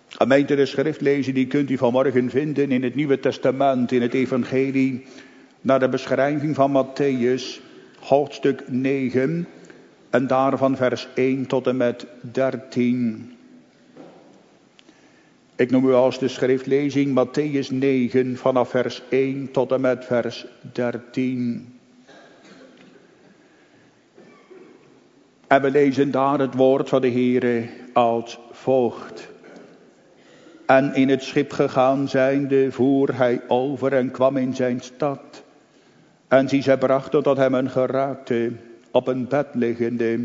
Gemeente, de schriftlezing die kunt u vanmorgen vinden in het Nieuwe Testament, in het Evangelie, naar de beschrijving van Mattheüs, hoofdstuk 9, en daarvan vers 1 tot en met 13. Ik noem u als de schriftlezing Mattheüs 9 vanaf vers 1 tot en met vers 13. En we lezen daar het woord van de Heere als volgt. En in het schip gegaan zijnde voer hij over en kwam in zijn stad. En zie, zij brachten tot hem een geraakte, op een bed liggende.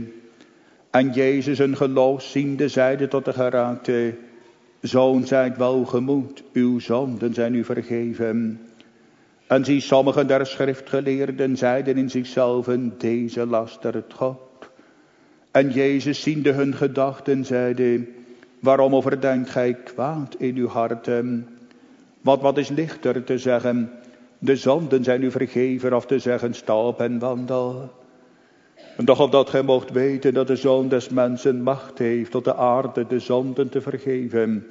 En Jezus een geloof ziende zeide tot de geraakte: Zoon, zijt welgemoed, uw zonden zijn u vergeven. En zie, sommigen der schriftgeleerden zeiden in zichzelven: Deze lastert God. En Jezus ziende hun gedachten zeide: Waarom overdenkt gij kwaad in uw harten? Wat is lichter te zeggen: De zonden zijn u vergeven, of te zeggen: Sta op en wandel? En doch opdat gij mocht weten dat de Zoon des Mensen macht heeft tot de aarde de zonden te vergeven.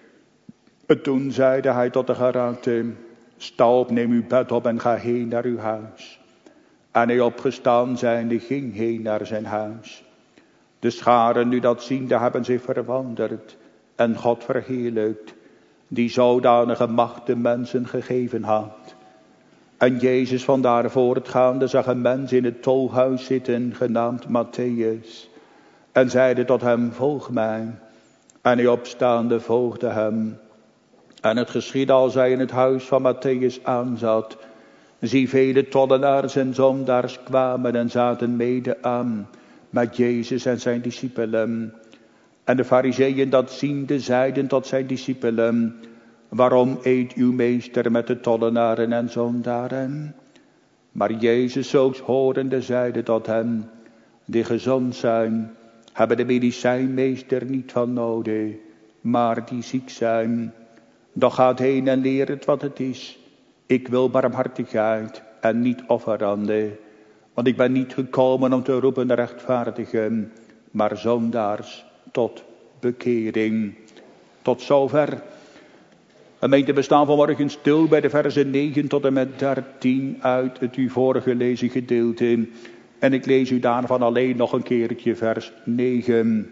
En toen zeide hij tot de geraakte: Sta op, neem uw bed op en ga heen naar uw huis. En hij opgestaan zijnde ging heen naar zijn huis. De scharen nu dat ziende hebben zich verwonderd en God verheerlijkt, die zodanige macht de mensen gegeven had. En Jezus vandaar voortgaande zag een mens in het tolhuis zitten, genaamd Mattheüs, en zeide tot hem: Volg mij. En hij opstaande volgde hem. En het geschiedde als hij in het huis van Mattheüs aanzat, zie, vele tollenaars en zondaars kwamen en zaten mede aan met Jezus en zijn discipelen. En de Farizeeën dat ziende zeiden tot zijn discipelen: Waarom eet uw meester met de tollenaren en zondaren? Maar Jezus zulks horende zeide tot hen: Die gezond zijn, hebben de medicijnmeester niet van nodig, maar die ziek zijn. Doch gaat heen en leert wat het is. Ik wil barmhartigheid en niet offeranden. Want ik ben niet gekomen om te roepen de rechtvaardigen, maar zondaars tot bekering. Tot zover. Gemeente, we staan vanmorgen stil bij de versen 9 tot en met 13 uit het u voorgelezen gedeelte. En ik lees u daarvan alleen nog een keertje vers 9.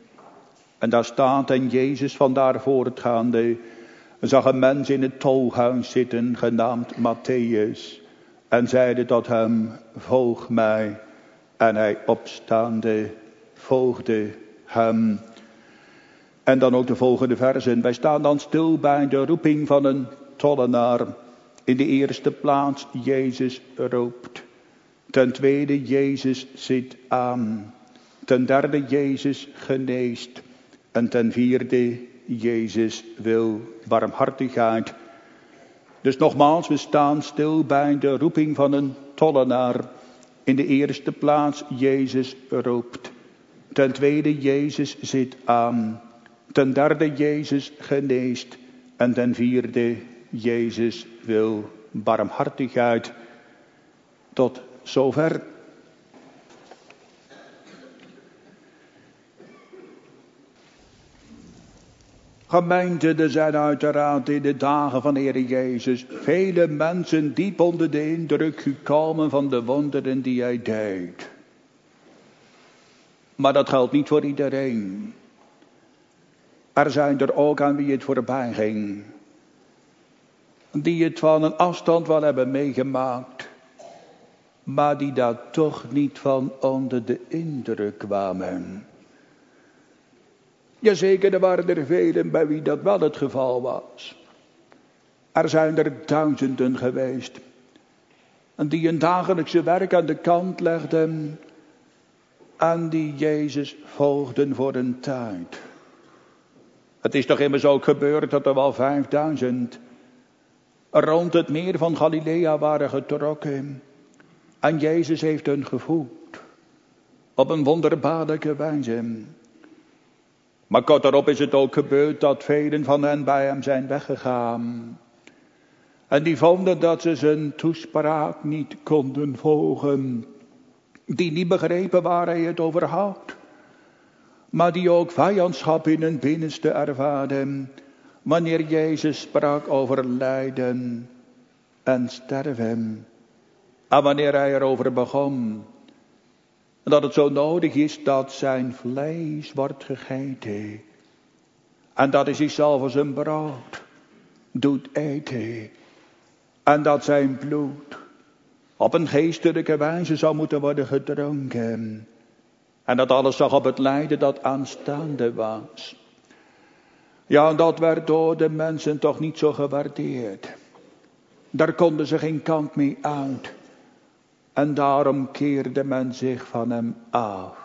En daar staat: En Jezus vandaar voortgaande zag een mens in het tolhuis zitten, genaamd Mattheüs, en zeide tot hem: Volg mij. En hij opstaande volgde hem. En dan ook de volgende versen. Wij staan dan stil bij de roeping van een tollenaar. In de eerste plaats, Jezus roept. Ten tweede, Jezus ziet aan. Ten derde, Jezus geneest. En ten vierde, Jezus wil barmhartigheid. Dus nogmaals, we staan stil bij de roeping van een tollenaar. In de eerste plaats, Jezus roept. Ten tweede, Jezus zit aan. Ten derde, Jezus geneest. En ten vierde, Jezus wil barmhartigheid. Tot zover. Gemeente, er zijn uiteraard in de dagen van de Heer Jezus vele mensen diep onder de indruk gekomen van de wonderen die hij deed. Maar dat geldt niet voor iedereen. Er zijn er ook aan wie het voorbij ging. Die het van een afstand wel hebben meegemaakt. Maar die daar toch niet van onder de indruk kwamen. Jazeker, er waren er velen bij wie dat wel het geval was. Er zijn er duizenden geweest. En die hun dagelijkse werk aan de kant legden. En die Jezus volgden voor een tijd. Het is toch immers ook gebeurd dat er wel 5000 rond het meer van Galilea waren getrokken. En Jezus heeft hen gevoed. Op een wonderbaarlijke wijze. Maar kort daarop is het ook gebeurd dat velen van hen bij hem zijn weggegaan. En die vonden dat ze zijn toespraak niet konden volgen. Die niet begrepen waar hij het over had. maar die ook vijandschap in hun binnenste ervaarden, wanneer Jezus sprak over lijden en sterven. En wanneer hij erover begon, dat het zo nodig is dat zijn vlees wordt gegeten. En dat is zichzelf als een brood doet eten. En dat zijn bloed op een geestelijke wijze zou moeten worden gedronken. En dat alles zag op het lijden dat aanstaande was. Ja, en dat werd door de mensen toch niet zo gewaardeerd. Daar konden ze geen kant mee uit. En daarom keerde men zich van hem af.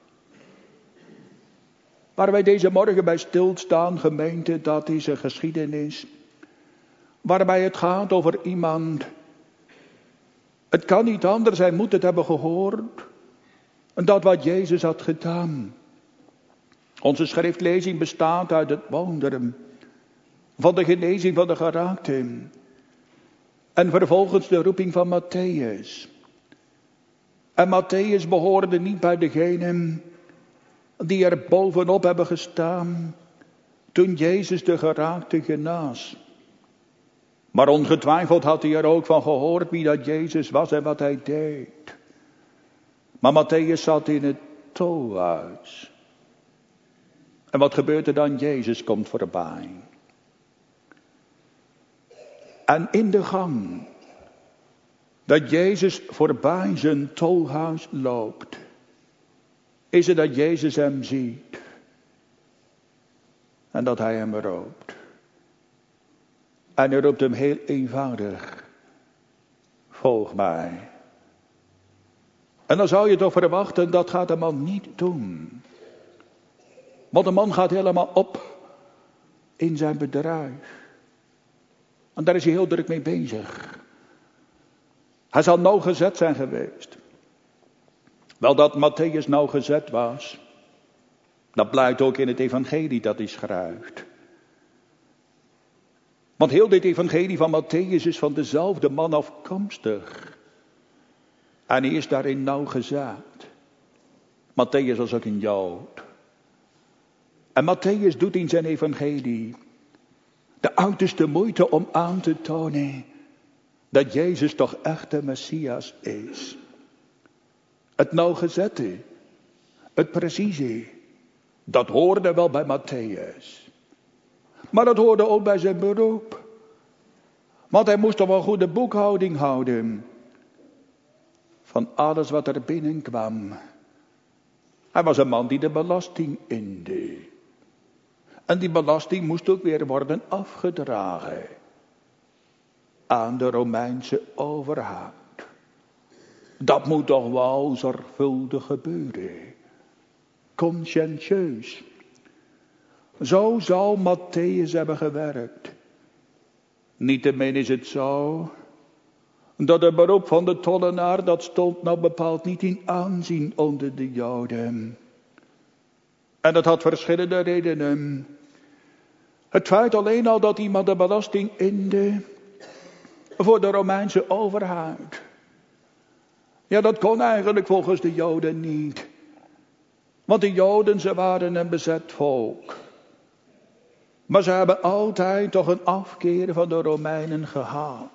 Waar wij deze morgen bij stilstaan, gemeente, dat is een geschiedenis. Waarbij het gaat over iemand. Het kan niet anders, hij moet het hebben gehoord. En dat wat Jezus had gedaan. Onze schriftlezing bestaat uit het wonderen van de genezing van de geraakten. En vervolgens de roeping van Matthäus. En Matthäus behoorde niet bij degenen die er bovenop hebben gestaan toen Jezus de geraakte genas. Maar ongetwijfeld had hij er ook van gehoord wie dat Jezus was en wat hij deed. Maar Matthäus zat in het tolhuis. En wat gebeurt er dan? Jezus komt voorbij. En in de gang dat Jezus voorbij zijn tolhuis loopt, is het dat Jezus hem ziet. En dat hij hem roept. En hij roept hem heel eenvoudig. Volg mij. En dan zou je toch verwachten, dat gaat de man niet doen. Want de man gaat helemaal op in zijn bedrijf. En daar is hij heel druk mee bezig. Hij zal nauwgezet zijn geweest. Wel dat Matthäus nauwgezet was. Dat blijkt ook in het evangelie dat hij schrijft. Want heel dit evangelie van Matthäus is van dezelfde man afkomstig. En hij is daarin nauwgezet. Matthäus was ook een Jood. En Matthäus doet in zijn evangelie de uiterste moeite om aan te tonen dat Jezus toch echt de Messias is. Het nauwgezette, het precieze, dat hoorde wel bij Matthäus. Maar dat hoorde ook bij zijn beroep. Want hij moest toch wel goede boekhouding houden van alles wat er binnenkwam. Hij was een man die de belasting inde. En die belasting moest ook weer worden afgedragen aan de Romeinse overheid. Dat moet toch wel zorgvuldig gebeuren. Conscientieus. Zo zou Matthäus hebben gewerkt. Niettemin is het zo dat het beroep van de tollenaar, dat stond nou bepaald niet in aanzien onder de Joden. En dat had verschillende redenen. Het feit alleen al dat iemand de belasting inde voor de Romeinse overheid. Ja, dat kon eigenlijk volgens de Joden niet. Want de Joden, ze waren een bezet volk. Maar ze hebben altijd toch een afkeer van de Romeinen gehad.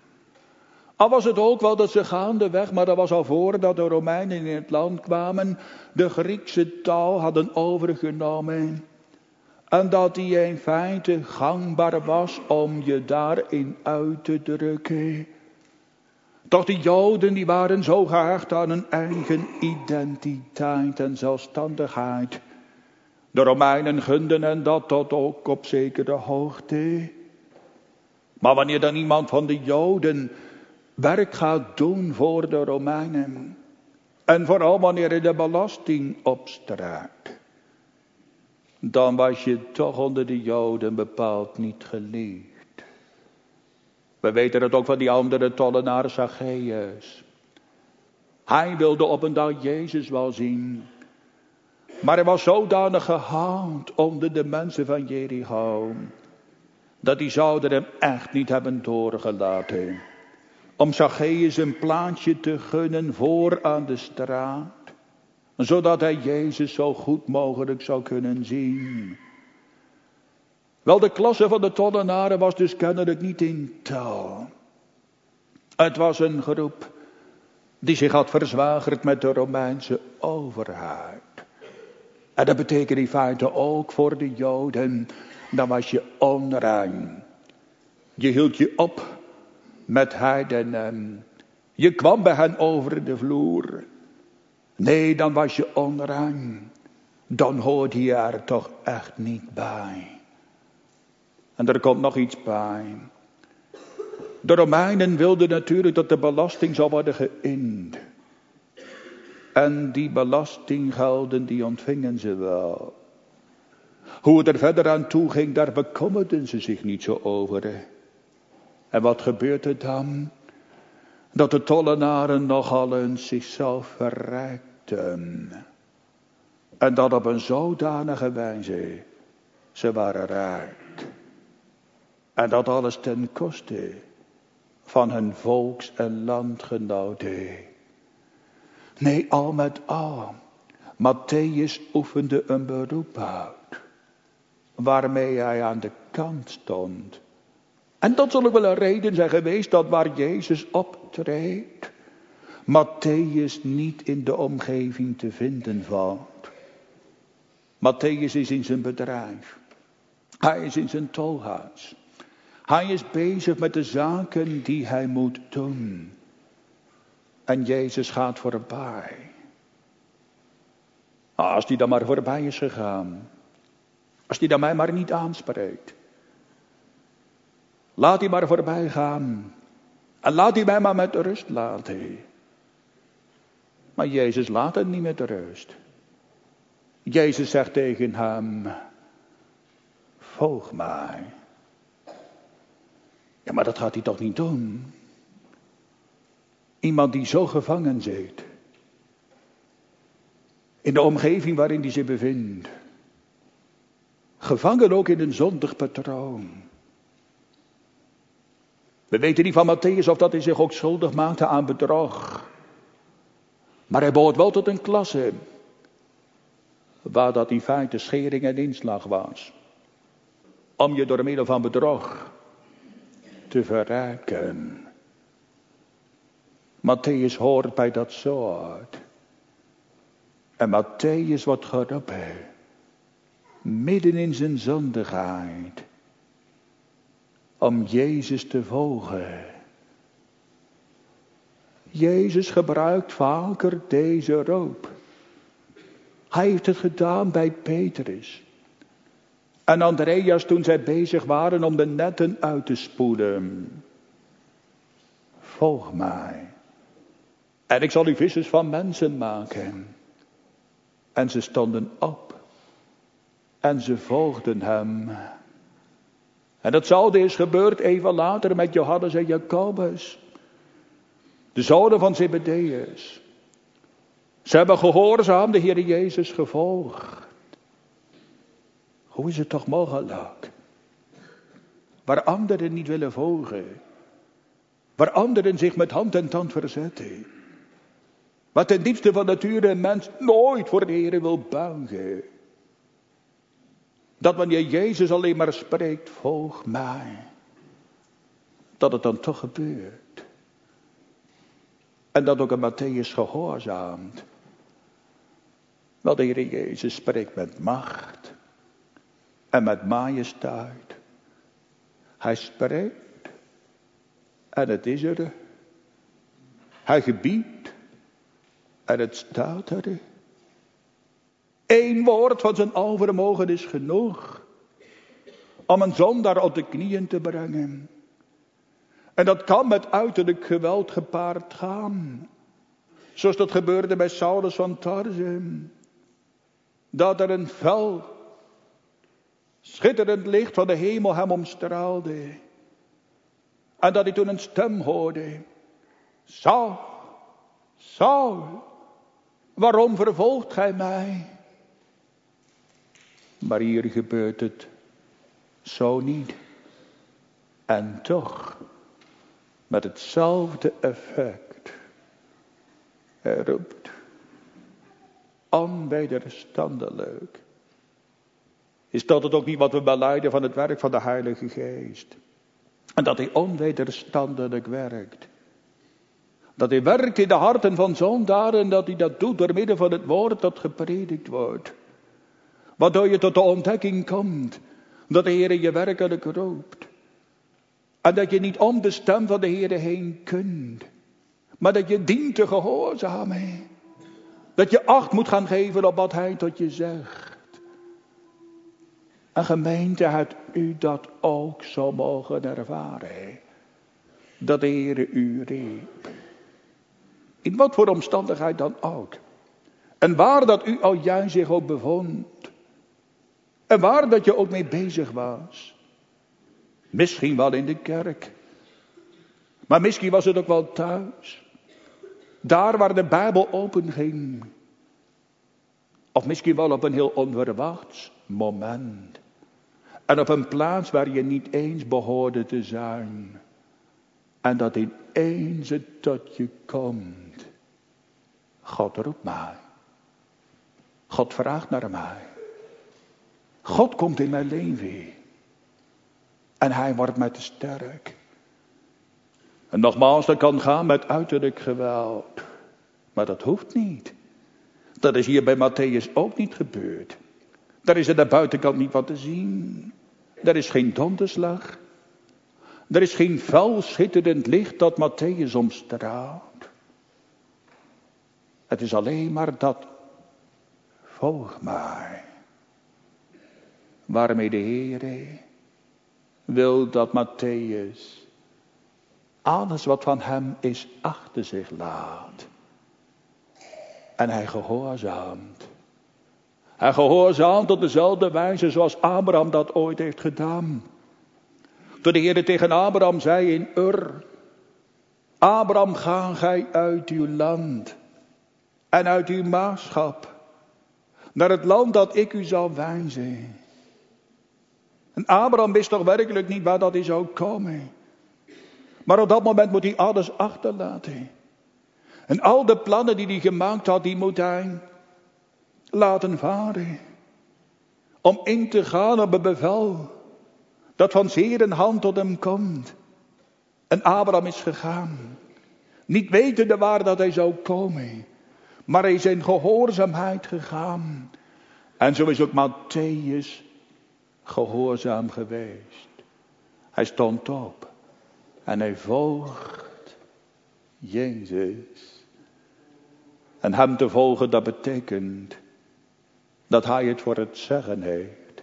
Al was het ook wel dat ze gaandeweg, maar dat was al voordat de Romeinen in het land kwamen, de Griekse taal hadden overgenomen. En dat die in feite gangbaar was om je daarin uit te drukken. Toch die Joden die waren zo gehecht aan hun eigen identiteit en zelfstandigheid. De Romeinen gunden hen dat tot ook op zekere hoogte. Maar wanneer dan iemand van de Joden werk gaat doen voor de Romeinen. En vooral wanneer hij de belasting opstraakt. Dan was je toch onder de Joden bepaald niet geliefd. We weten het ook van die andere tollenaar Zacchaeus. Hij wilde op een dag Jezus wel zien. Maar hij was zodanig gehaat onder de mensen van Jericho. Dat die zouden hem echt niet hebben doorgelaten. Om Zacchaeus een plaatsje te gunnen voor aan de straat. zodat hij Jezus zo goed mogelijk zou kunnen zien. Wel, de klasse van de tollenaren was dus kennelijk niet in tel. Het was een groep die zich had verzwagerd met de Romeinse overheid. En dat betekent in feite ook voor de Joden, dan was je onrein. Je hield je op met heidenen. Je kwam bij hen over de vloer. Nee, dan was je onrein. Dan hoorde je er toch echt niet bij. En er komt nog iets bij. De Romeinen wilden natuurlijk dat de belasting zou worden geïnd. En die belastinggelden die ontvingen ze wel. Hoe het er verder aan toe ging, daar bekommerden ze zich niet zo over. En wat gebeurt er dan? Dat de tollenaren nogal eens zichzelf verrijkten. En dat op een zodanige wijze. Ze waren rijk. En dat alles ten koste van hun volks- en landgenoten. Nee, al met al. Mattheüs oefende een beroep uit. Waarmee hij aan de kant stond. En dat zal ook wel een reden zijn geweest dat waar Jezus optreedt, Mattheüs niet in de omgeving te vinden valt. Mattheüs is in zijn bedrijf. Hij is in zijn tolhuis. Hij is bezig met de zaken die hij moet doen. En Jezus gaat voorbij. Als die dan maar voorbij is gegaan. Als die dan mij maar niet aanspreekt. Laat die maar voorbij gaan. En laat die mij maar met rust laten. Maar Jezus laat hem niet met rust. Jezus zegt tegen hem. Volg mij. Ja, maar dat gaat hij toch niet doen? Iemand die zo gevangen zit. In de omgeving waarin hij zich bevindt. Gevangen ook in een zondig patroon. We weten niet van Mattheüs of dat hij zich ook schuldig maakte aan bedrog. Maar hij behoort wel tot een klasse. Waar dat in feite schering en inslag was. Om je door middel van bedrog te verrijken. Mattheüs hoort bij dat soort. En Mattheüs wordt geroepen. Midden in zijn zondigheid. Om Jezus te volgen. Jezus gebruikt vaker deze roep. Hij heeft het gedaan bij Petrus. En Andreas toen zij bezig waren om de netten uit te spoelen. Volg mij. En ik zal u vissers van mensen maken. En ze stonden op. En ze volgden hem. En datzelfde is gebeurd even later met Johannes en Jacobus. De zonen van Zebedeus. Ze hebben gehoorzaam de Heer Jezus gevolgd. Hoe is het toch mogelijk? Waar anderen niet willen volgen. Waar anderen zich met hand en tand verzetten. Waar ten diepste van nature een mens nooit voor de Heer wil buigen. Dat wanneer Jezus alleen maar spreekt, volg mij. Dat het dan toch gebeurt. En dat ook een Mattheüs gehoorzaamt. Wel, de Heer Jezus spreekt met macht. En met majesteit. Hij spreekt. En het is er. Hij gebiedt. En het staat er. Eén woord van zijn alvermogen is genoeg. Om een zondaar op de knieën te brengen. En dat kan met uiterlijk geweld gepaard gaan. Zoals dat gebeurde bij Saulus van Tarsum. Dat er een fel, schitterend licht van de hemel hem omstraalde. En dat hij toen een stem hoorde. Saul, Saul, waarom vervolgt gij mij? Maar hier gebeurt het zo niet. En toch, met hetzelfde effect. Hij roept. onwederstandelijk. Is dat het ook niet wat we belijden van het werk van de Heilige Geest? En dat hij onwederstandelijk werkt. Dat hij werkt in de harten van zondaren en dat hij dat doet door middel van het woord dat gepredikt wordt. Waardoor je tot de ontdekking komt dat de Heer je werkelijk roept. En dat je niet om de stem van de Heer heen kunt. Maar dat je dient te gehoorzamen. Dat je acht moet gaan geven op wat hij tot je zegt. En gemeente, had u dat ook zo mogen ervaren. Dat de Heer u riep. In wat voor omstandigheid dan ook. En waar dat u al juist zich ook bevond. En waar dat je ook mee bezig was. Misschien wel in de kerk. Maar misschien was het ook wel thuis. Daar waar de Bijbel open ging. Of misschien wel op een heel onverwachts moment. En op een plaats waar je niet eens behoorde te zijn. En dat ineens het tot je komt. God roept mij. God vraagt naar mij. God komt in mijn leven. En hij wordt mij te sterk. En nogmaals, dat kan gaan met uiterlijk geweld. Maar dat hoeft niet. Dat is hier bij Matthäus ook niet gebeurd. Daar is aan de buitenkant niet wat te zien. Er is geen donderslag. Er is geen fel schitterend licht dat Matthäus omstraalt. Het is alleen maar dat. Volg mij. Waarmee de Heer wil dat Matthäus alles wat van hem is achter zich laat. En hij gehoorzaamt. Hij gehoorzaamt op dezelfde wijze zoals Abraham dat ooit heeft gedaan. Toen de Heer tegen Abraham zei in Ur. Abraham, ga gij uit uw land. En uit uw maagschap. Naar het land dat ik u zal wijzen. En Abraham wist toch werkelijk niet waar dat hij zou komen. Maar op dat moment moet hij alles achterlaten. En al de plannen die hij gemaakt had, die moet hij laten varen. Om in te gaan op een bevel dat van zeer een hand tot hem komt. En Abraham is gegaan. Niet wetende waar dat hij zou komen. Maar hij is in gehoorzaamheid gegaan. En zo is ook Matthäus gehoorzaam geweest. Hij stond op. En hij volgt Jezus. En hem te volgen, dat betekent dat hij het voor het zeggen heeft.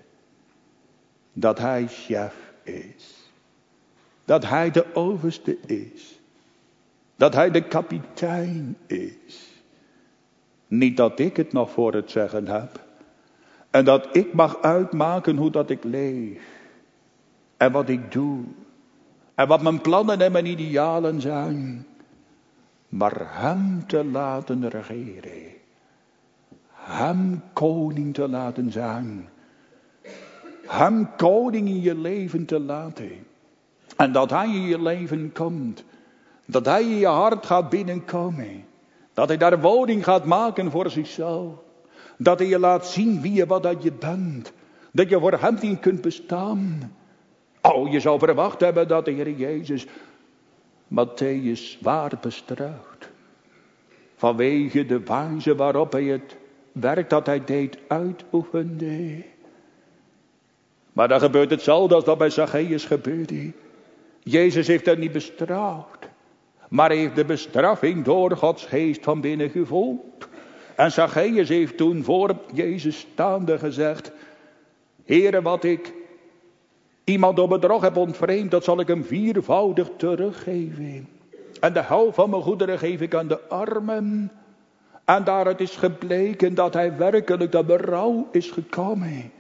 Dat hij chef is. Dat hij de overste is. Dat hij de kapitein is. Niet dat ik het nog voor het zeggen heb. En dat ik mag uitmaken hoe dat ik leef. En wat ik doe. En wat mijn plannen en mijn idealen zijn. Maar hem te laten regeren. Hem koning te laten zijn. Hem koning in je leven te laten. En dat hij in je leven komt. Dat hij in je hart gaat binnenkomen. Dat hij daar woning gaat maken voor zichzelf. Dat hij je laat zien wie je wat dat je bent. Dat je voor hem niet kunt bestaan. Oh, je zou verwacht hebben dat de Heer Jezus Matthäus zwaar bestraft. Vanwege de wijze waarop hij het werk dat hij deed uitoefende. Maar dan gebeurt hetzelfde als dat bij Zacchaeus gebeurde. Jezus heeft hem niet bestraft. Maar hij heeft de bestraffing door Gods geest van binnen gevoeld. En Zacchaeus heeft toen voor Jezus staande gezegd. Heere, wat ik iemand door bedrog heb ontvreemd, dat zal ik hem viervoudig teruggeven. En de helft van mijn goederen geef ik aan de armen. En daaruit is gebleken dat hij werkelijk de berouw is gekomen.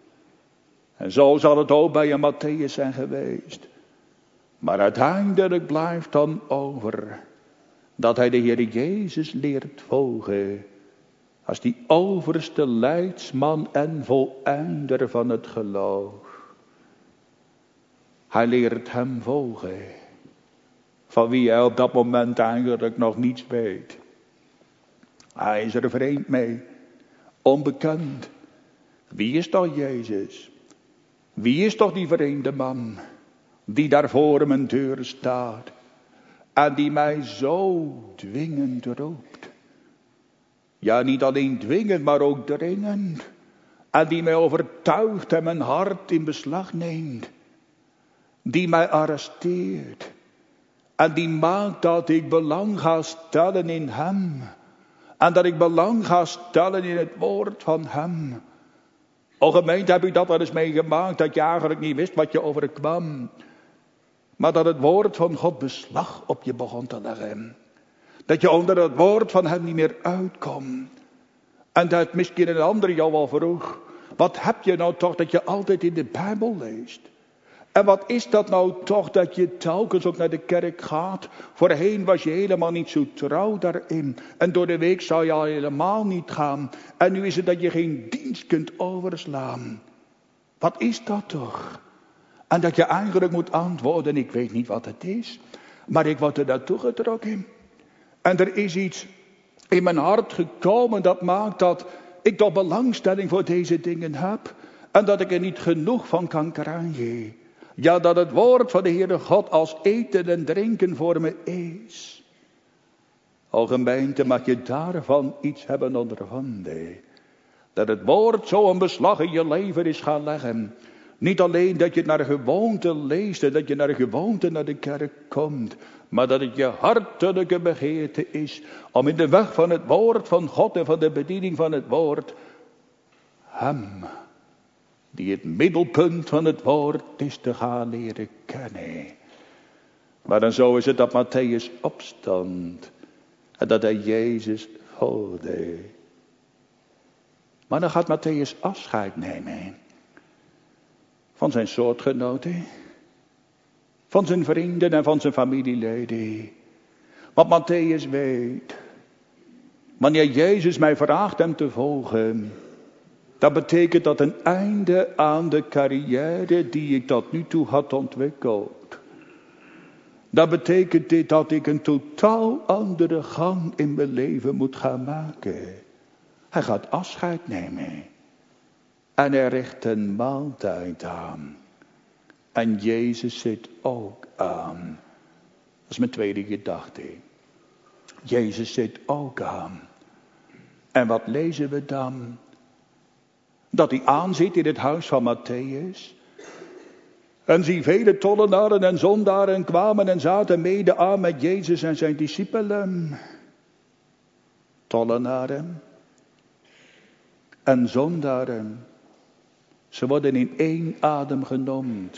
En zo zal het ook bij een Matthäus zijn geweest. Maar uiteindelijk blijft dan over dat hij de Heer Jezus leert volgen. Als die overste leidsman en voleinder van het geloof. Hij leert hem volgen. Van wie hij op dat moment eigenlijk nog niets weet. Hij is er vreemd mee. onbekend. Wie is toch Jezus? Wie is toch die vreemde man die daar voor mijn deur staat en die mij zo dwingend roept? Ja, niet alleen dwingend, maar ook dringend. En die mij overtuigt en mijn hart in beslag neemt. Die mij arresteert. En die maakt dat ik belang ga stellen in hem. En dat ik belang ga stellen in het woord van hem. O gemeente, heb u dat wel eens meegemaakt, dat je eigenlijk niet wist wat je overkwam. Maar dat het woord van God beslag op je begon te leggen. Dat je onder het woord van hem niet meer uitkomt. En dat misschien een ander jou wel vroeg. Wat heb je nou toch dat je altijd in de Bijbel leest? En wat is dat nou toch dat je telkens ook naar de kerk gaat? Voorheen was je helemaal niet zo trouw daarin. En door de week zou je al helemaal niet gaan. En nu is het dat je geen dienst kunt overslaan. Wat is dat toch? En dat je eigenlijk moet antwoorden, ik weet niet wat het is. Maar ik word er naartoe getrokken. En er is iets in mijn hart gekomen dat maakt dat ik toch belangstelling voor deze dingen heb. En dat ik er niet genoeg van kan krijgen. Ja, dat het woord van de Heere God als eten en drinken voor me is. O gemeente, mag je daarvan iets hebben ondervonden. Dat het woord zo een beslag in je leven is gaan leggen. Niet alleen dat je het naar gewoonte leest en dat je naar gewoonte naar de kerk komt. Maar dat het je hartelijke begeerte is om in de weg van het woord van God en van de bediening van het woord. Hem, die het middelpunt van het woord is, te gaan leren kennen. Maar dan zo is het dat Matthäus opstond. En dat hij Jezus volgde. Maar dan gaat Matthäus afscheid nemen. Van zijn soortgenoten. Van zijn vrienden en van zijn familieleden. Want Matthäus weet. Wanneer Jezus mij vraagt hem te volgen. Dat betekent dat een einde aan de carrière die ik tot nu toe had ontwikkeld. Dat betekent dit dat ik een totaal andere gang in mijn leven moet gaan maken. Hij gaat afscheid nemen. En hij richt een maaltijd aan. En Jezus zit ook aan. Dat is mijn tweede gedachte. Jezus zit ook aan. En wat lezen we dan? Dat hij aanzit in het huis van Matthäus. En zie vele tollenaren en zondaren kwamen en zaten mede aan met Jezus en zijn discipelen. Tollenaren en zondaren. Ze worden in één adem genoemd.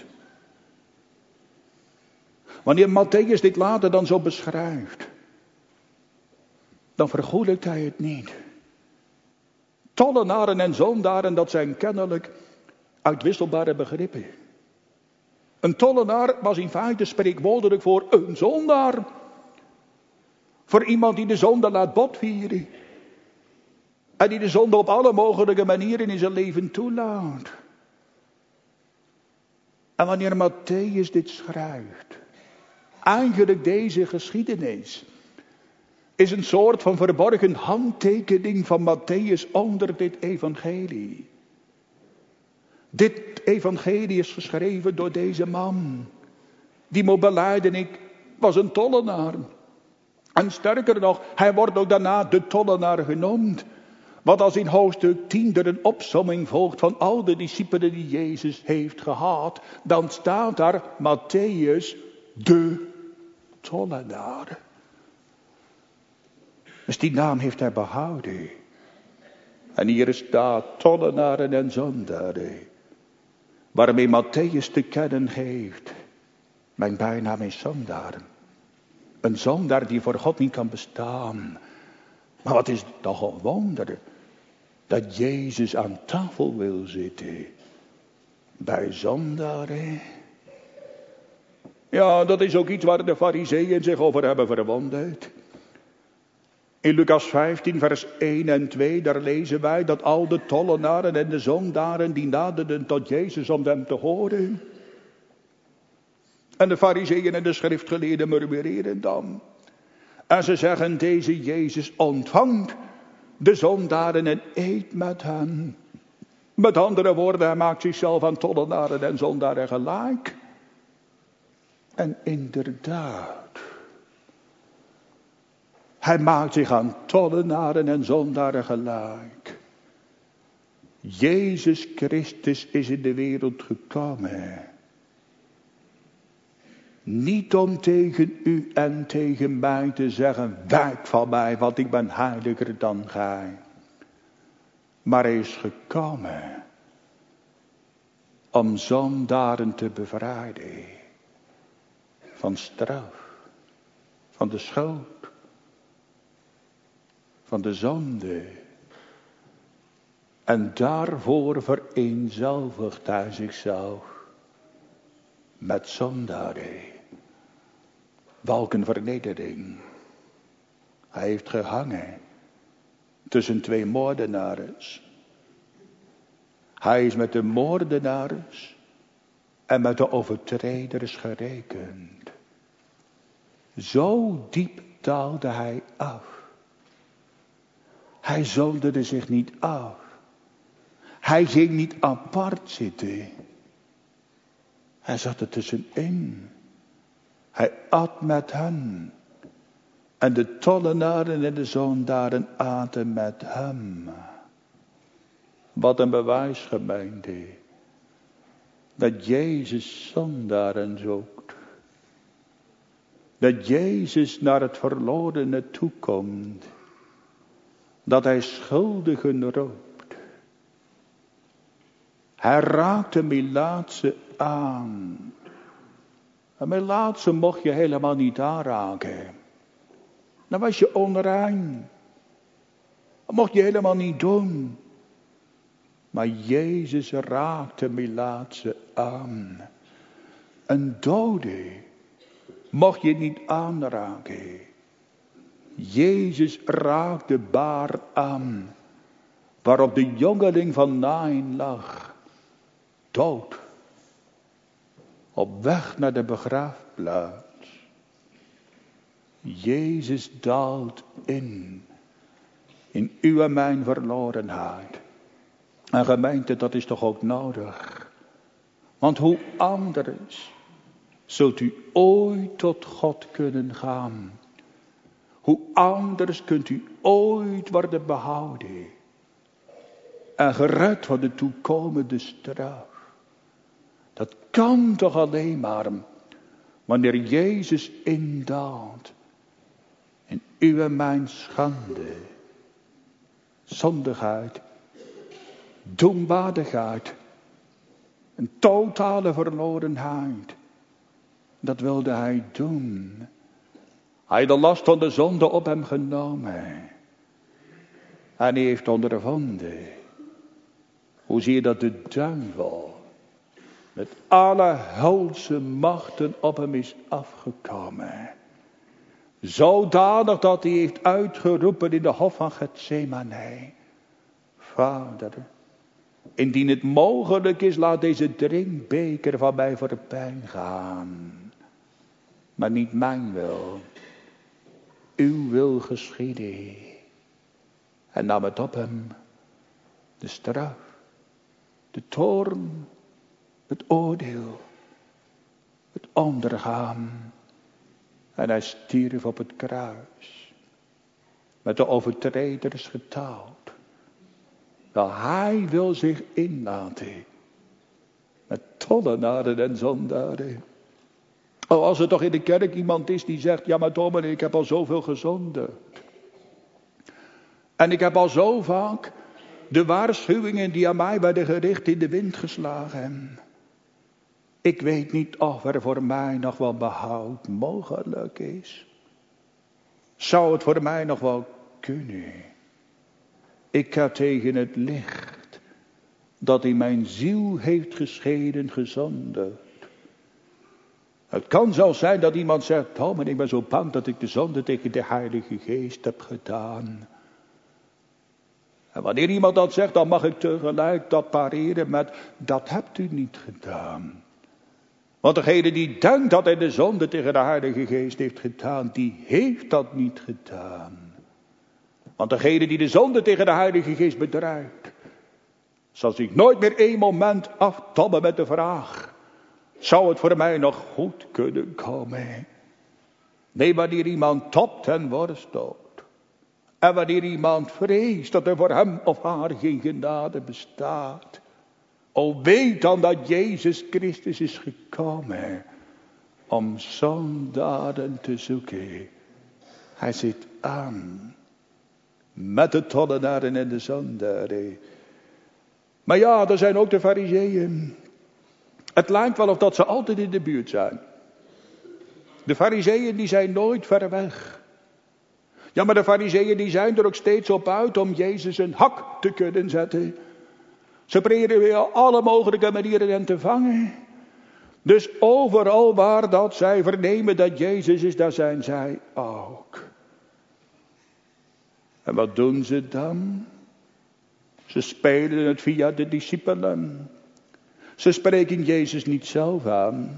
Wanneer Matthäus dit later dan zo beschrijft. Dan vergoelijkt hij het niet. Tollenaren en zondaren, dat zijn kennelijk uitwisselbare begrippen. Een tollenaar was in feite spreekwoordelijk voor een zondaar. Voor iemand die de zonde laat botvieren. En die de zonde op alle mogelijke manieren in zijn leven toelaat. En wanneer Matthäus dit schrijft. Eigenlijk deze geschiedenis. Is een soort van verborgen handtekening van Matthäus onder dit evangelie. Dit evangelie is geschreven door deze man. Die moet belijden, ik was een tollenaar. En sterker nog, hij wordt ook daarna de tollenaar genoemd. Want als in hoofdstuk 10 er een opsomming volgt van al de discipelen die Jezus heeft gehad. Dan staat daar Matthäus de tollenaar. Dus die naam heeft hij behouden. En hier staat tollenaren en zondaren. Waarmee Matthäus te kennen geeft. Mijn bijnaam is zondaar. Een zondaar die voor God niet kan bestaan. Maar wat is toch een wonder. Dat Jezus aan tafel wil zitten. Bij zondaren. Ja, dat is ook iets waar de Farizeeën zich over hebben verwonderd. In Lucas 15 vers 1 en 2, daar lezen wij dat al de tollenaren en de zondaren die naderden tot Jezus om hem te horen. En de Farizeeën en de schriftgeleerden murmureren dan. En ze zeggen, deze Jezus ontvangt de zondaren en eet met hen. Met andere woorden, hij maakt zichzelf aan tollenaren en zondaren gelijk. En inderdaad, hij maakt zich aan tollenaren en zondaren gelijk. Jezus Christus is in de wereld gekomen. Niet om tegen u en tegen mij te zeggen, wijk van mij, want ik ben heiliger dan gij. Maar hij is gekomen om zondaren te bevrijden. Van straf, van de schuld, van de zonde. En daarvoor vereenzelvigt hij zichzelf met zondaren. Welk een vernedering. Hij heeft gehangen tussen twee moordenaars. Hij is met de moordenaars en met de overtreders gerekend. Zo diep daalde hij af. Hij zonderde zich niet af. Hij ging niet apart zitten. Hij zat er tussenin. Hij at met hen. En de tollenaren en de zondaren aten met hem. Wat een bewijs, gemeente. Dat Jezus zondaren zoekt. Dat Jezus naar het verlorene toekomt. Dat hij schuldigen roept. Hij raakt de Melaatse aan. Een Melaatse mocht je helemaal niet aanraken. Dan was je onrein. Dat mocht je helemaal niet doen. Maar Jezus raakt de Melaatse aan. Een dode mocht je niet aanraken. Jezus raakt de baar aan. Waarop de jongeling van Nain lag. Dood. Op weg naar de begraafplaats. Jezus daalt in uw en mijn verlorenheid. En gemeente, dat is toch ook nodig. Want hoe anders zult u ooit tot God kunnen gaan. Hoe anders kunt u ooit worden behouden. En gered van de toekomende straf. Dat kan toch alleen maar wanneer Jezus indaalt. In uw en mijn schande. Zondigheid. Doemwaardigheid. Een totale verlorenheid. Dat wilde hij doen. Hij had de last van de zonde op hem genomen. En hij heeft ondervonden. Hoe zie je dat de duivel met alle helse machten op hem is afgekomen. Zodanig dat hij heeft uitgeroepen in de hof van Getsemane. Vader, indien het mogelijk is, laat deze drinkbeker van mij voorbij gaan. Maar niet mijn wil, uw wil geschieden. En nam het op hem, de straf, de toorn, het oordeel, het ondergaan. En hij stierf op het kruis, met de overtreders getaald. Wel, hij wil zich inlaten, met tollenaren en zondaren. Oh, als er toch in de kerk iemand is die zegt, ja maar dominee, ik heb al zoveel gezondigd. En ik heb al zo vaak de waarschuwingen die aan mij werden gericht in de wind geslagen. Ik weet niet of er voor mij nog wel behoud mogelijk is. Zou het voor mij nog wel kunnen? Ik heb tegen het licht dat in mijn ziel heeft geschenen gezondigd. Het kan zelfs zijn dat iemand zegt, oh maar ik ben zo bang dat ik de zonde tegen de Heilige Geest heb gedaan. En wanneer iemand dat zegt, dan mag ik tegelijk dat pareren met, dat hebt u niet gedaan. Want degene die denkt dat hij de zonde tegen de Heilige Geest heeft gedaan, die heeft dat niet gedaan. Want degene die de zonde tegen de Heilige Geest bedrijft, zal zich nooit meer één moment aftabben met de vraag: zou het voor mij nog goed kunnen komen? Nee, wanneer iemand tapt en worstelt, en wanneer iemand vreest dat er voor hem of haar geen genade bestaat, o weet dan dat Jezus Christus is gekomen om zondaren te zoeken. Hij zit aan met de tollenaren en de zondaren. Maar ja, er zijn ook de Farizeeën. Het lijkt wel of dat ze altijd in de buurt zijn. De Farizeeën die zijn nooit ver weg. Ja, maar de Farizeeën die zijn er ook steeds op uit om Jezus een hak te kunnen zetten. Ze proberen weer alle mogelijke manieren hem te vangen. Dus overal waar dat zij vernemen dat Jezus is, daar zijn zij ook. En wat doen ze dan? Ze spelen het via de discipelen. Ze spreken Jezus niet zelf aan.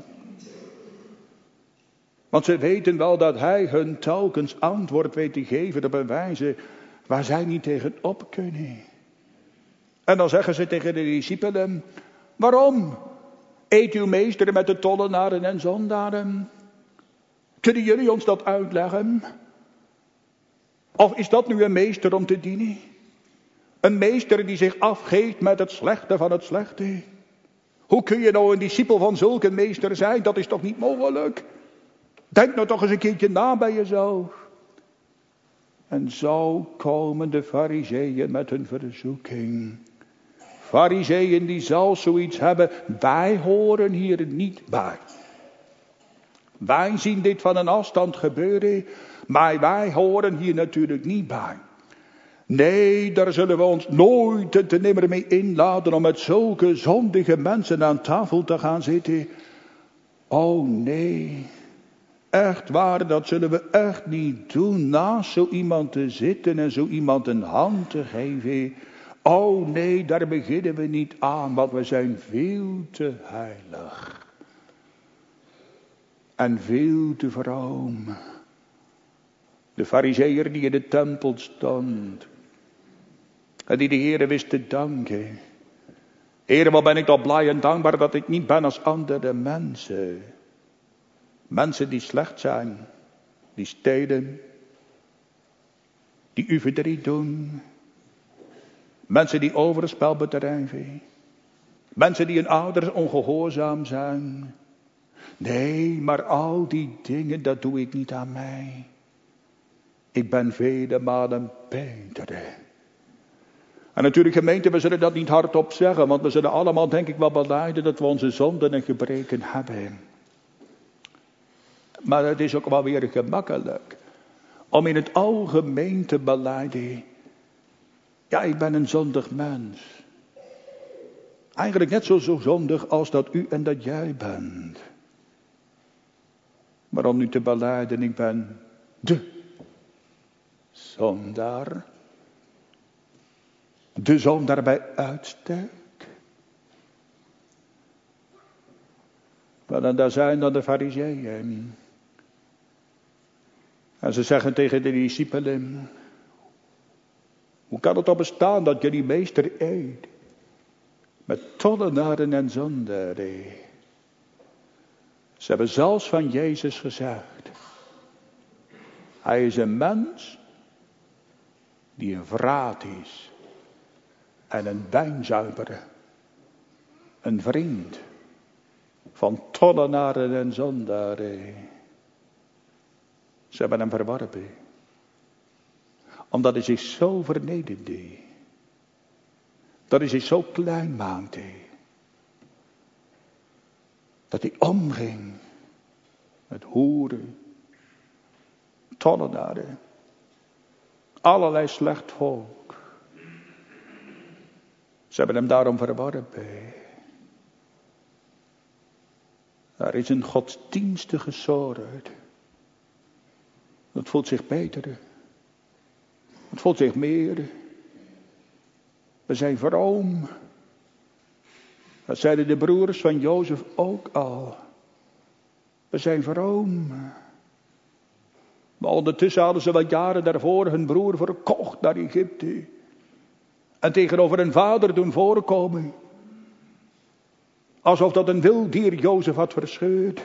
Want ze weten wel dat hij hun telkens antwoord weet te geven op een wijze waar zij niet tegen op kunnen. En dan zeggen ze tegen de discipelen: waarom eet uw meester met de tollenaren en zondaren? Kunnen jullie ons dat uitleggen? Of is dat nu een meester om te dienen? Een meester die zich afgeeft met het slechte van het slechte. Hoe kun je nou een discipel van zulke meester zijn? Dat is toch niet mogelijk? Denk nou toch eens een keertje na bij jezelf. En zo komen de Farizeeën met hun verzoeking. Farizeeën die zelfs zoiets hebben: wij horen hier niet bij. Wij zien dit van een afstand gebeuren, maar wij horen hier natuurlijk niet bij. Nee, daar zullen we ons nooit en te nimmer mee inlaten om met zulke zondige mensen aan tafel te gaan zitten. Oh nee, echt waar, dat zullen we echt niet doen, naast zo iemand te zitten en zo iemand een hand te geven. Oh nee, daar beginnen we niet aan, want we zijn veel te heilig. En veel te vroom. De Farizeeër die in de tempel stond. En die de Heere wist te danken. Heere, wat ben ik toch blij en dankbaar dat ik niet ben als andere mensen. Mensen die slecht zijn. Die stelen. Die u verdriet doen. Mensen die overspel bedrijven. Mensen die hun ouders ongehoorzaam zijn. Nee, maar al die dingen, dat doe ik niet aan mij. Ik ben vele malen beter. En natuurlijk gemeente, we zullen dat niet hardop zeggen, want we zullen allemaal denk ik wel belijden dat we onze zonden en gebreken hebben. Maar het is ook wel weer gemakkelijk om in het algemeen te belijden: ja, ik ben een zondig mens. Eigenlijk net zo zondig als dat u en dat jij bent. Maar om nu te belijden: ik ben de zondaar. De zondaar bij uitstek. Maar dan daar zijn dan de Farizeeën. En ze zeggen tegen de discipelen: hoe kan het toch bestaan dat jullie meester eet met tollenaren en zondaren? Ze hebben zelfs van Jezus gezegd: hij is een mens die een vraat is en een wijnzuiper, een vriend van tollenaren en zondaren. Ze hebben hem verworpen, omdat hij zich zo vernederde, dat hij zich zo klein maakte, dat hij omging met hoeren, tollenaren, allerlei slecht volk. Ze hebben hem daarom verworpen. Er is een godsdienstige soort. Het voelt zich beter. Het voelt zich meer. We zijn vroom. Dat zeiden de broers van Jozef ook al. We zijn vroom. Maar ondertussen hadden ze wat jaren daarvoor hun broer verkocht naar Egypte. En tegenover hun vader doen voorkomen. Alsof dat een wild dier Jozef had verscheurd.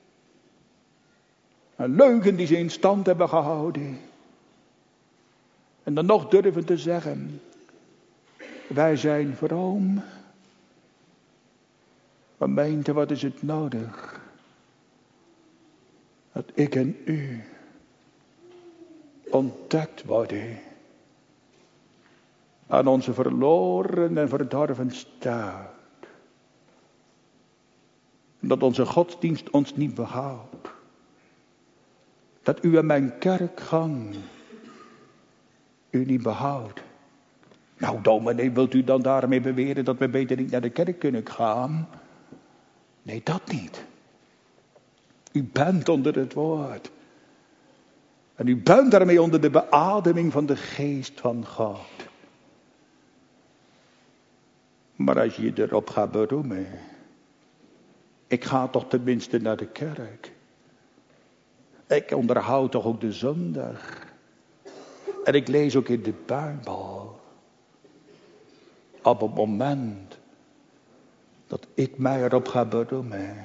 Een leugen die ze in stand hebben gehouden. En dan nog durven te zeggen. Wij zijn vroom. Gemeente, wat is het nodig? Dat ik en u ontdekt worden. Aan onze verloren en verdorven staat. Dat onze godsdienst ons niet behoudt. Dat u en mijn kerkgang u niet behoudt. Nou dominee, wilt u dan daarmee beweren dat we beter niet naar de kerk kunnen gaan? Nee, dat niet. U bent onder het woord. En u bent daarmee onder de beademing van de geest van God. Maar als je je erop gaat beroemen. Ik ga toch tenminste naar de kerk. Ik onderhoud toch ook de zondag. En ik lees ook in de Bijbel. Op het moment dat ik mij erop ga beroemen.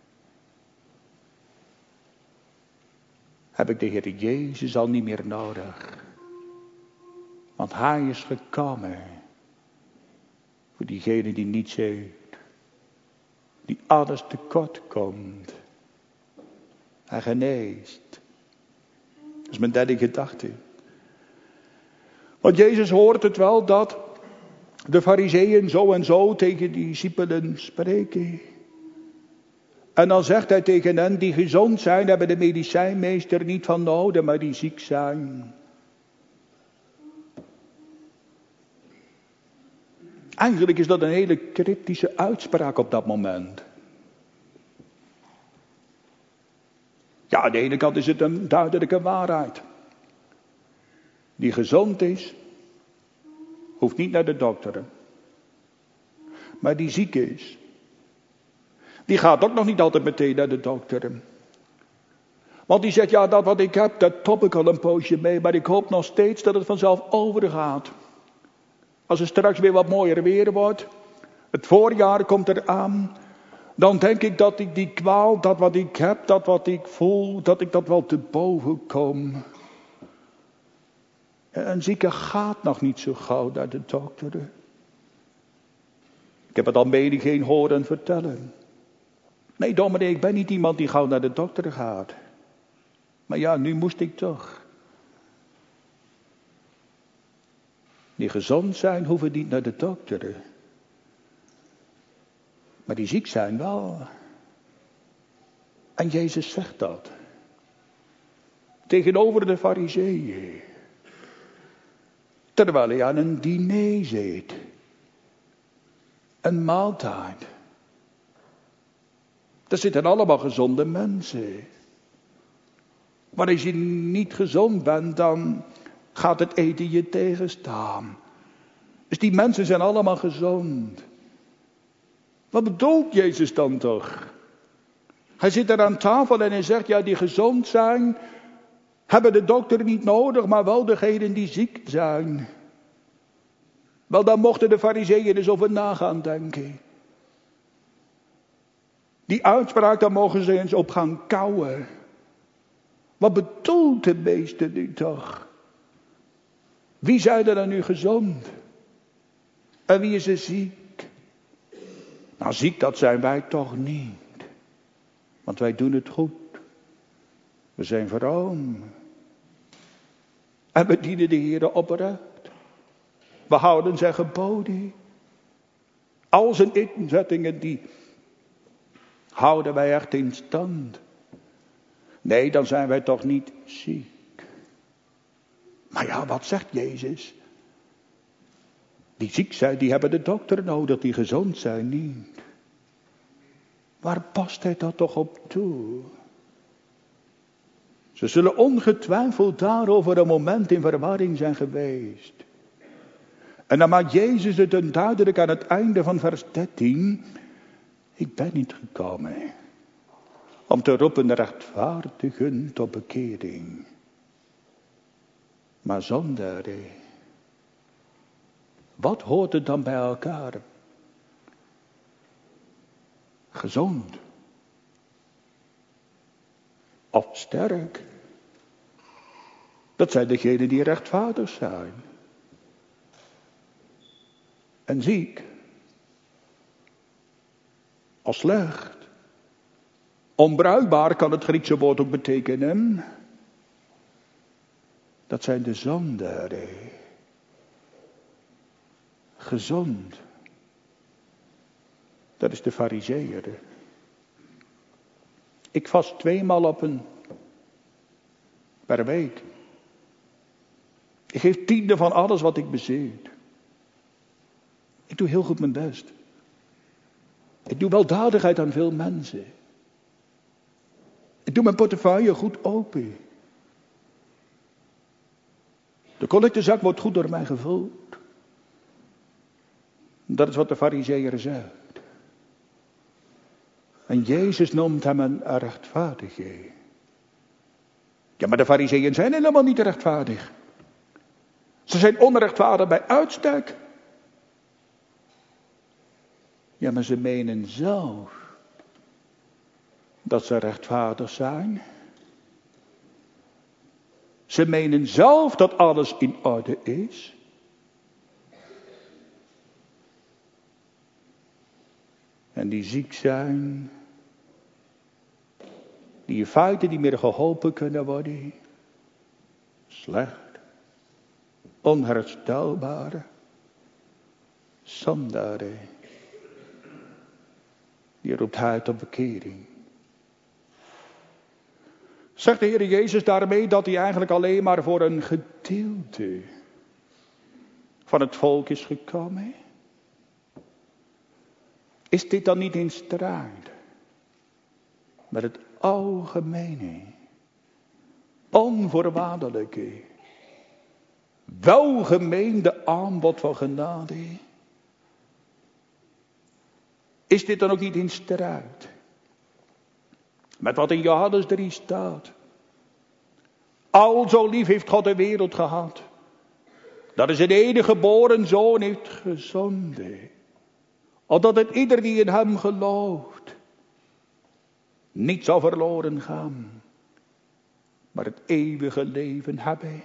Heb ik de Heer Jezus al niet meer nodig. Want Hij is gekomen. Voor diegene die niets heeft. Die alles tekort komt. Hij geneest. Dat is mijn derde gedachte. Want Jezus hoort het wel dat de Farizeeën zo en zo tegen die discipelen spreken. En dan zegt hij tegen hen, die gezond zijn, hebben de medicijnmeester niet van nodig, maar die ziek zijn. Eigenlijk is dat een hele cryptische uitspraak op dat moment. Ja, aan de ene kant is het een duidelijke waarheid. Die gezond is, hoeft niet naar de dokter. Maar die ziek is, die gaat ook nog niet altijd meteen naar de dokter. Want die zegt, ja, dat wat ik heb, dat top ik al een poosje mee. Maar ik hoop nog steeds dat het vanzelf overgaat. Als het straks weer wat mooier weer wordt. Het voorjaar komt eraan. Dan denk ik dat ik die kwaal, dat wat ik heb, dat wat ik voel, dat ik dat wel te boven kom. Een zieke gaat nog niet zo gauw naar de dokter. Ik heb het al menigeen horen vertellen. Nee, dominee, ik ben niet iemand die gauw naar de dokter gaat. Maar ja, nu moest ik toch. Die gezond zijn, hoeven niet naar de dokter. Maar die ziek zijn wel. En Jezus zegt dat. Tegenover de Farizeeën. Terwijl hij aan een diner zit. Een maaltijd. Dat zitten allemaal gezonde mensen. Maar als je niet gezond bent, dan gaat het eten je tegenstaan. Dus die mensen zijn allemaal gezond. Wat bedoelt Jezus dan toch? Hij zit er aan tafel en hij zegt, ja, die gezond zijn, hebben de dokter niet nodig, maar wel degenen die ziek zijn. Wel, dan mochten de Farizeeën eens over na gaan denken. Die uitspraak, daar mogen ze eens op gaan kauwen. Wat bedoelt de meester nu toch? Wie zijn er dan nu gezond? En wie is er ziek? Nou, ziek, dat zijn wij toch niet. Want wij doen het goed. We zijn vroom. En we dienen de Heere oprecht. We houden zijn geboden. Al zijn inzettingen, die houden wij echt in stand. Nee, dan zijn wij toch niet ziek. Maar ja, wat zegt Jezus? Die ziek zijn, die hebben de dokter nodig, die gezond zijn niet. Waar past hij dat toch op toe? Ze zullen ongetwijfeld daarover een moment in verwarring zijn geweest. En dan maakt Jezus het een duidelijk aan het einde van vers 13. Ik ben niet gekomen om te roepen rechtvaardigen tot bekering. maar zondaren. Wat hoort er dan bij elkaar? Gezond. Of sterk. Dat zijn degenen die rechtvaardig zijn. En ziek. Of slecht. Onbruikbaar kan het Griekse woord ook betekenen. Dat zijn de zondaren. Gezond. Dat is de Farizeeër. Ik vast 2 maal per week. Ik geef 10e van alles wat ik bezit. Ik doe heel goed mijn best. Ik doe weldadigheid aan veel mensen. Ik doe mijn portefeuille goed open. De collectezak wordt goed door mij gevuld. Dat is wat de Farizeeër zegt. En Jezus noemt hem een rechtvaardige. Ja, maar de Farizeeën zijn helemaal niet rechtvaardig. Ze zijn onrechtvaardig bij uitstek. Ja, maar ze menen zelf dat ze rechtvaardig zijn. Ze menen zelf dat alles in orde is. En die ziek zijn. Die in feite niet meer geholpen kunnen worden. Slecht. Onherstelbare. Zondaren. Die roept hij tot bekering. Zegt de Heer Jezus daarmee dat hij eigenlijk alleen maar voor een gedeelte van het volk is gekomen? Is dit dan niet in strijd met het algemene, onvoorwaardelijke, welgemeende aanbod van genade? Is dit dan ook niet in strijd met wat in Johannes 3 staat? Al zo lief heeft God de wereld gehad, dat is een enige geboren zoon heeft gezonden, opdat het ieder die in hem gelooft niet zal verloren gaan, maar het eeuwige leven hebben.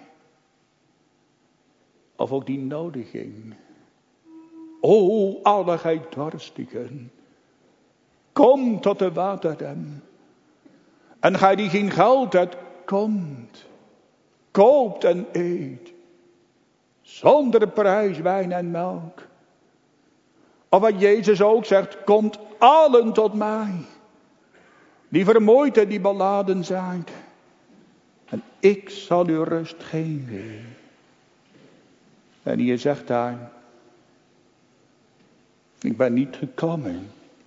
Of ook die nodiging. O, alle gij dorstigen, kom tot de waterdem. En gij die geen geld hebt, komt, koopt en eet, zonder prijs wijn en melk. Of wat Jezus ook zegt, komt allen tot mij, die vermoeid en die beladen zijn. En ik zal u rust geven. En hier zegt hij, ik ben niet gekomen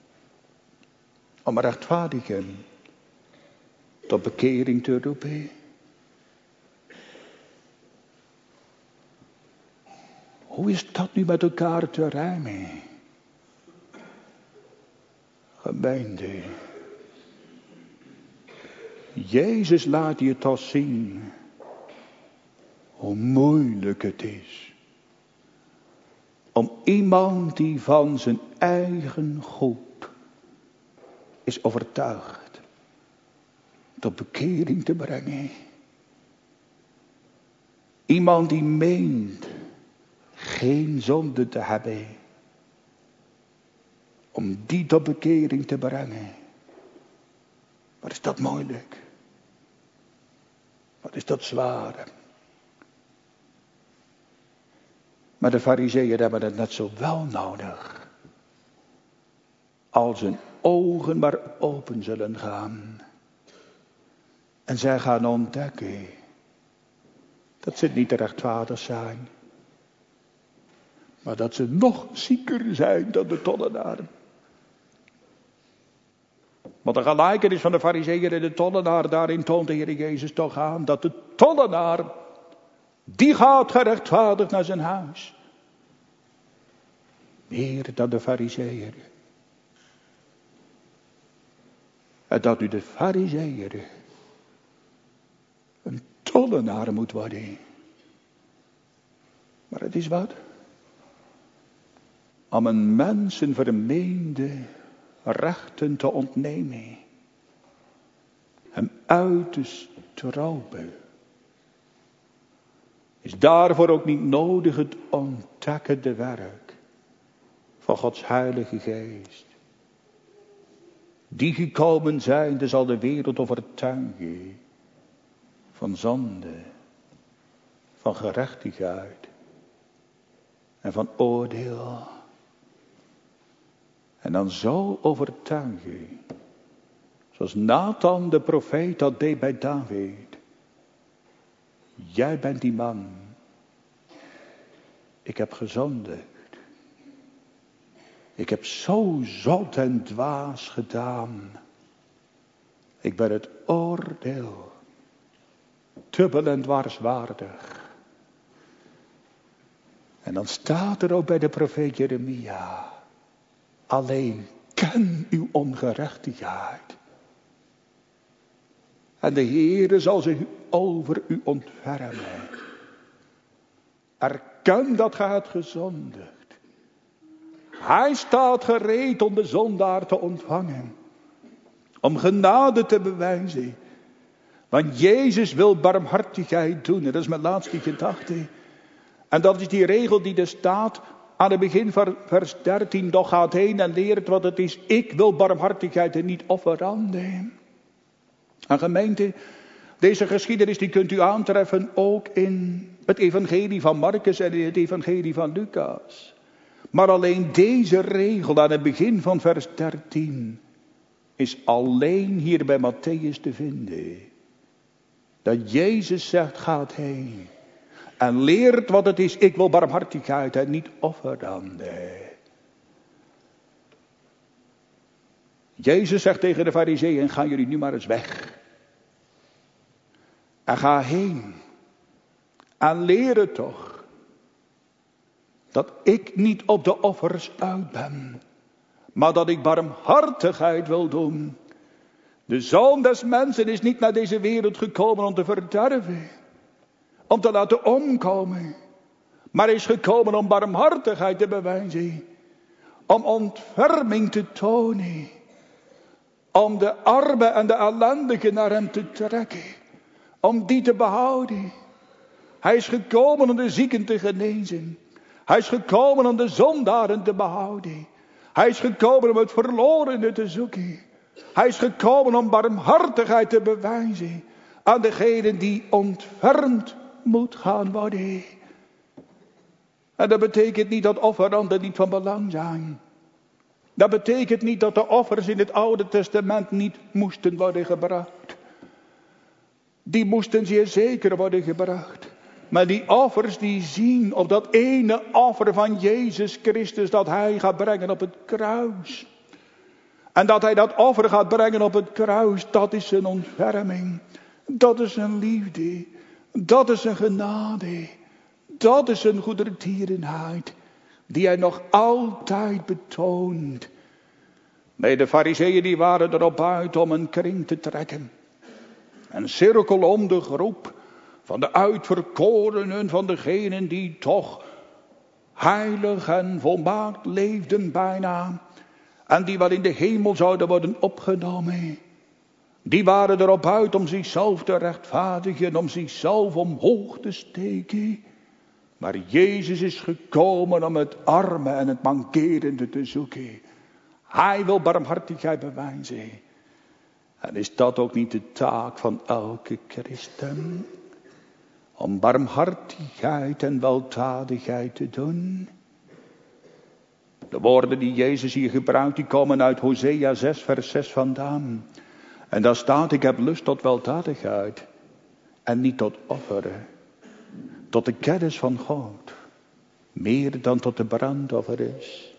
om rechtvaardigen tot bekering te roepen. Hoe is dat nu met elkaar te rijmen? Gemeente. Jezus laat je toch zien hoe moeilijk het is om iemand die van zijn eigen goed is overtuigd tot bekering te brengen. Iemand die meent geen zonde te hebben, om die tot bekering te brengen. Wat is dat moeilijk? Wat is dat zwaar? Maar de Farizeeën hebben het net zo wel nodig. Als hun ogen maar open zullen gaan. En zij gaan ontdekken dat ze niet rechtvaardig zijn. Maar dat ze nog zieker zijn dan de tollenaar. Want de gelijkenis van de Farizeeën en de tollenaar, daarin toont de Heer Jezus toch aan dat de tollenaar, die gaat gerechtvaardigd naar zijn huis. Meer dan de Farizeeën. En dat u de Farizeeën een tollenaar moet worden. Maar het is wat? Om een mensen vermeende rechten te ontnemen. Hem uit te stropen. Is daarvoor ook niet nodig het ontdekkende werk van Gods Heilige Geest. Die gekomen zijn, zal de wereld overtuigen van zonde, van gerechtigheid en van oordeel. En dan zo overtuigen, zoals Nathan de profeet dat deed bij David. Jij bent die man. Ik heb gezondigd. Ik heb zo zot en dwaas gedaan. Ik ben het oordeel dubbel en dwarswaardig. En dan staat er ook bij de profeet Jeremia. Alleen ken uw ongerechtigheid. En de Heere zal zich over u ontfermen. Erken dat gij hebt gezondigd. Hij staat gereed om de zondaar te ontvangen. Om genade te bewijzen. Want Jezus wil barmhartigheid doen. En dat is mijn laatste gedachte. En dat is die regel die er staat aan het begin van vers 13. Doch gaat heen en leert wat het is. Ik wil barmhartigheid en niet offeranden. En gemeente, deze geschiedenis die kunt u aantreffen ook in het evangelie van Marcus en in het evangelie van Lucas. Maar alleen deze regel aan het begin van vers 13 is alleen hier bij Matthäus te vinden. Dat Jezus zegt, gaat heen en leert wat het is. Ik wil barmhartigheid en niet offeranden. Jezus zegt tegen de Farizeeën, gaan jullie nu maar eens weg. En ga heen. En leer het toch. Dat ik niet op de offers uit ben. Maar dat ik barmhartigheid wil doen. De Zoon des Mensen is niet naar deze wereld gekomen om te verderven. Om te laten omkomen. Maar is gekomen om barmhartigheid te bewijzen. Om ontferming te tonen. Om de arme en de ellendigen naar hem te trekken. Om die te behouden. Hij is gekomen om de zieken te genezen. Hij is gekomen om de zondaren te behouden. Hij is gekomen om het verlorene te zoeken. Hij is gekomen om barmhartigheid te bewijzen. Aan degene die ontfermd moet gaan worden. En dat betekent niet dat offeranden niet van belang zijn. Dat betekent niet dat de offers in het Oude Testament niet moesten worden gebracht. Die moesten zeer zeker worden gebracht. Maar die offers die zien op dat ene offer van Jezus Christus dat hij gaat brengen op het kruis. En dat hij dat offer gaat brengen op het kruis, dat is zijn ontferming. Dat is zijn liefde. Dat is zijn genade. Dat is zijn goedertierenheid. Die hij nog altijd betoont. Nee, de Farizeeën die waren erop uit om een kring te trekken. Een cirkel om de groep van de uitverkorenen, van degenen die toch heilig en volmaakt leefden bijna. En die wel in de hemel zouden worden opgenomen. Die waren erop uit om zichzelf te rechtvaardigen, om zichzelf omhoog te steken. Maar Jezus is gekomen om het arme en het mankerende te zoeken. Hij wil barmhartigheid bewijzen. En is dat ook niet de taak van elke christen? Om barmhartigheid en weldadigheid te doen. De woorden die Jezus hier gebruikt, die komen uit Hosea 6 vers 6 vandaan. En daar staat, ik heb lust tot weldadigheid. En niet tot offeren. Tot de kennis van God. Meer dan tot de brandoffers.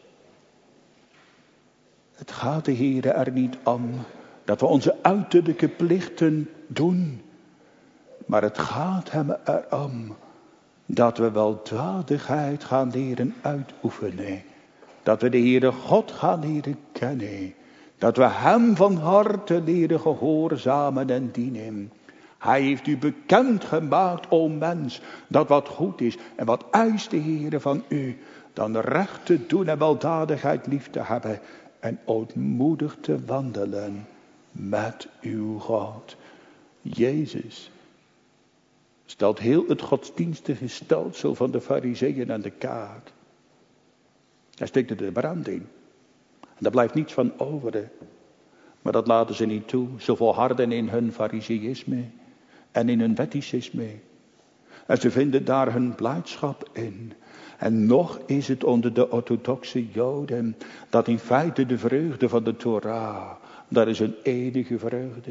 Het gaat de Heere er niet om dat we onze uiterlijke plichten doen. Maar het gaat hem erom dat we weldadigheid gaan leren uitoefenen. Dat we de Heere God gaan leren kennen. Dat we hem van harte leren gehoorzamen en dienen. Hij heeft u bekendgemaakt, o mens, dat wat goed is. En wat eist de Heere van u? Dan recht te doen en weldadigheid lief te hebben. En ootmoedig te wandelen met uw God. Jezus stelt heel het godsdienstige stelsel van de Farizeeën aan de kaak. Hij steekt er de brand in. En daar blijft niets van over. Maar dat laten ze niet toe. Ze volharden in hun fariseïsme en in hun wetticisme. En ze vinden daar hun blijdschap in. En nog is het onder de orthodoxe Joden dat in feite de vreugde van de Torah, dat is een enige vreugde.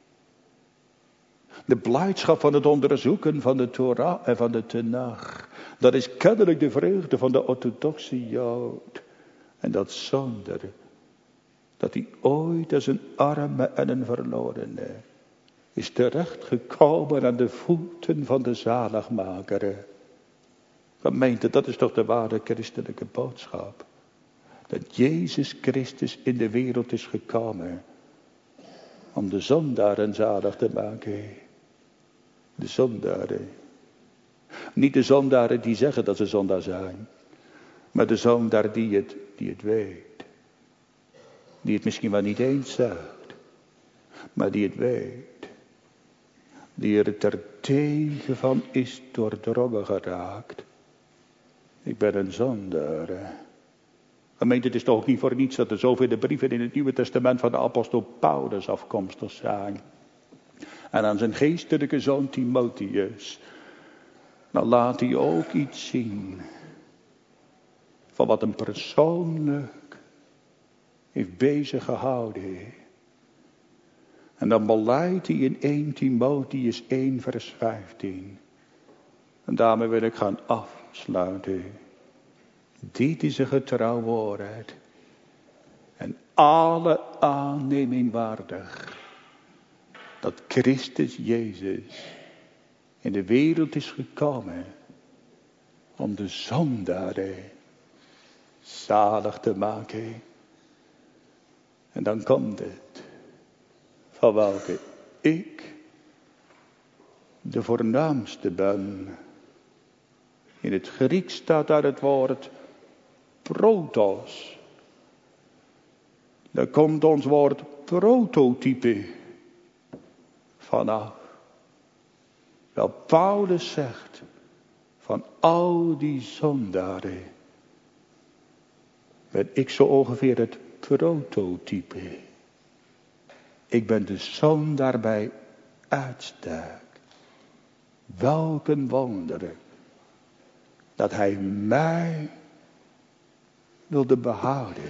De blijdschap van het onderzoeken van de Torah en van de Tenach, dat is kennelijk de vreugde van de orthodoxe Jood. En dat zonder dat hij ooit als een arme en een verlorene is terechtgekomen aan de voeten van de zaligmaker. Gemeente, dat is toch de ware christelijke boodschap. Dat Jezus Christus in de wereld is gekomen om de zondaren zalig te maken. De zondaren. Niet de zondaren die zeggen dat ze zondaar zijn. Maar de zondaar die het weet. Die het misschien wel niet eens zegt. Maar die het weet. Die er terdege van is doordrongen geraakt. Ik ben een zondaar. Gemeente, het is toch ook niet voor niets dat er zoveel brieven in het Nieuwe Testament van de apostel Paulus afkomstig zijn. En aan zijn geestelijke zoon Timotheus. Dan laat hij ook iets zien. Van wat hem persoonlijk heeft bezig gehouden. En dan beleidt hij in 1 Timotheus 1 vers 15. En daarmee wil ik gaan afsluiten. Dit is een getrouw woord. En alle aanneming waardig. Dat Christus Jezus in de wereld is gekomen. Om de zondaren zalig te maken. En dan komt het. Van welke ik de voornaamste ben. In het Grieks staat daar het woord protos. Daar komt ons woord prototype vanaf. Wel, Paulus zegt van al die zondaren ben ik zo ongeveer het prototype. Ik ben de zondaar bij uitstek. Welk een wonder dat hij mij wilde behouden.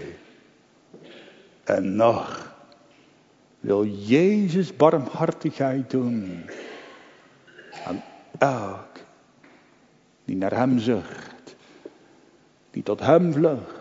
En nog wil Jezus barmhartigheid doen aan elk die naar hem zucht, die tot hem vlucht.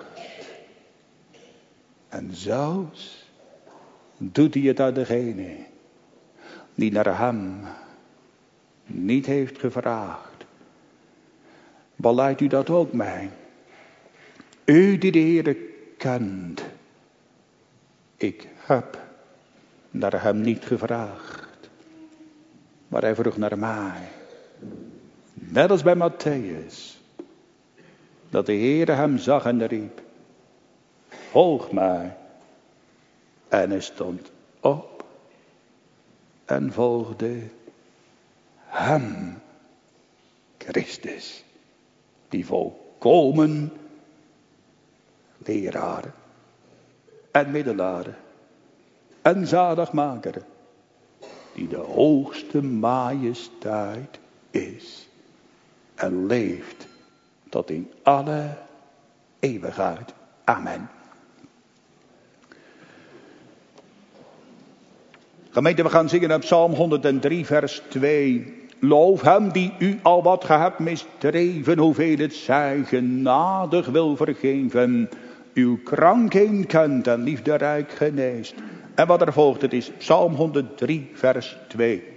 En zelfs doet hij het aan degene die naar hem niet heeft gevraagd. Beleidt u dat ook mij? U die de Heere kent. Ik heb naar hem niet gevraagd. Maar hij vroeg naar mij. Net als bij Matthäus. Dat de Heere hem zag en riep. Volg mij. En hij stond op. En volgde hem. Christus. Die volkomen leraar. En middelaar. En zaligmaker. Die de hoogste majesteit is. En leeft tot in alle eeuwigheid. Amen. Gemeente, we gaan zingen op Psalm 103 vers 2. Loof hem die u al wat ge hebt misdreven, hoeveel het zij genadig wil vergeven. Uw krankheid kent en liefderijk geneest. En wat er volgt, het is Psalm 103 vers 2.